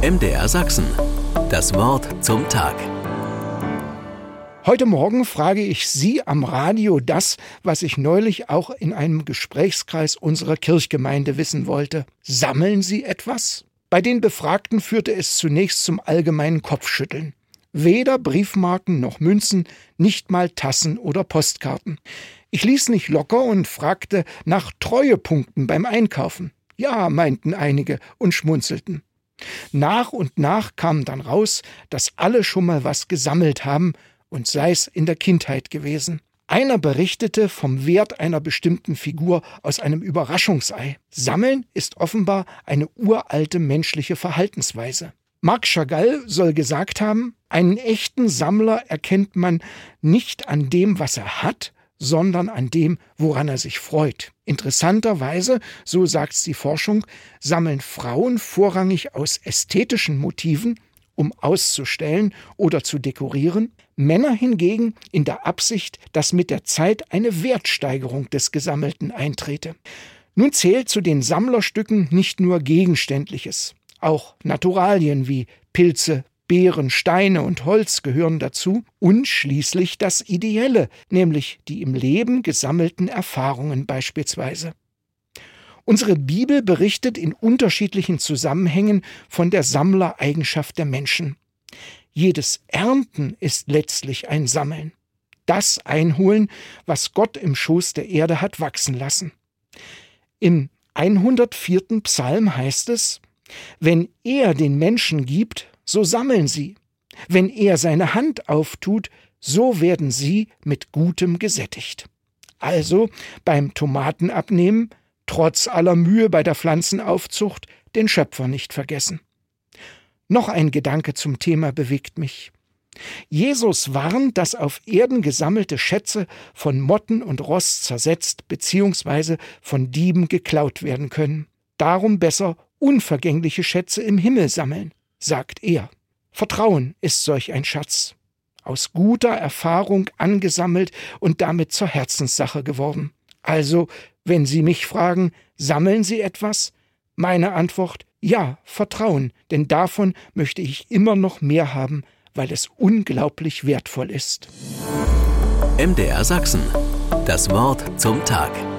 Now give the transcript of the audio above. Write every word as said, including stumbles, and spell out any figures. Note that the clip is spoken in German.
M D R Sachsen. Das Wort zum Tag. Heute Morgen frage ich Sie am Radio das, was ich neulich auch in einem Gesprächskreis unserer Kirchgemeinde wissen wollte. Sammeln Sie etwas? Bei den Befragten führte es zunächst zum allgemeinen Kopfschütteln. Weder Briefmarken noch Münzen, nicht mal Tassen oder Postkarten. Ich ließ nicht locker und fragte nach Treuepunkten beim Einkaufen. Ja, meinten einige und schmunzelten. Nach und nach kam dann raus, dass alle schon mal was gesammelt haben, und sei es in der Kindheit gewesen. Einer berichtete vom Wert einer bestimmten Figur aus einem Überraschungsei. Sammeln ist offenbar eine uralte menschliche Verhaltensweise. Marc Chagall soll gesagt haben, einen echten Sammler erkennt man nicht an dem, was er hat, sondern an dem, woran er sich freut. Interessanterweise, so sagt's die Forschung, sammeln Frauen vorrangig aus ästhetischen Motiven, um auszustellen oder zu dekorieren, Männer hingegen in der Absicht, dass mit der Zeit eine Wertsteigerung des Gesammelten eintrete. Nun zählt zu den Sammlerstücken nicht nur Gegenständliches, auch Naturalien wie Pilze, Beeren, Steine und Holz gehören dazu und schließlich das Ideelle, nämlich die im Leben gesammelten Erfahrungen beispielsweise. Unsere Bibel berichtet in unterschiedlichen Zusammenhängen von der Sammlereigenschaft der Menschen. Jedes Ernten ist letztlich ein Sammeln. Das einholen, was Gott im Schoß der Erde hat wachsen lassen. Im hundertvierten Psalm heißt es: Wenn er den Menschen gibt, so sammeln sie. Wenn er seine Hand auftut, so werden sie mit Gutem gesättigt. Also beim Tomatenabnehmen, trotz aller Mühe bei der Pflanzenaufzucht, den Schöpfer nicht vergessen. Noch ein Gedanke zum Thema bewegt mich. Jesus warnt, dass auf Erden gesammelte Schätze von Motten und Rost zersetzt bzw. von Dieben geklaut werden können. Darum besser unvergängliche Schätze im Himmel sammeln, sagt er. Vertrauen ist solch ein Schatz, aus guter Erfahrung angesammelt und damit zur Herzenssache geworden. Also, wenn Sie mich fragen, sammeln Sie etwas? Meine Antwort: ja, Vertrauen, denn davon möchte ich immer noch mehr haben, weil es unglaublich wertvoll ist. M D R Sachsen. Das Wort zum Tag.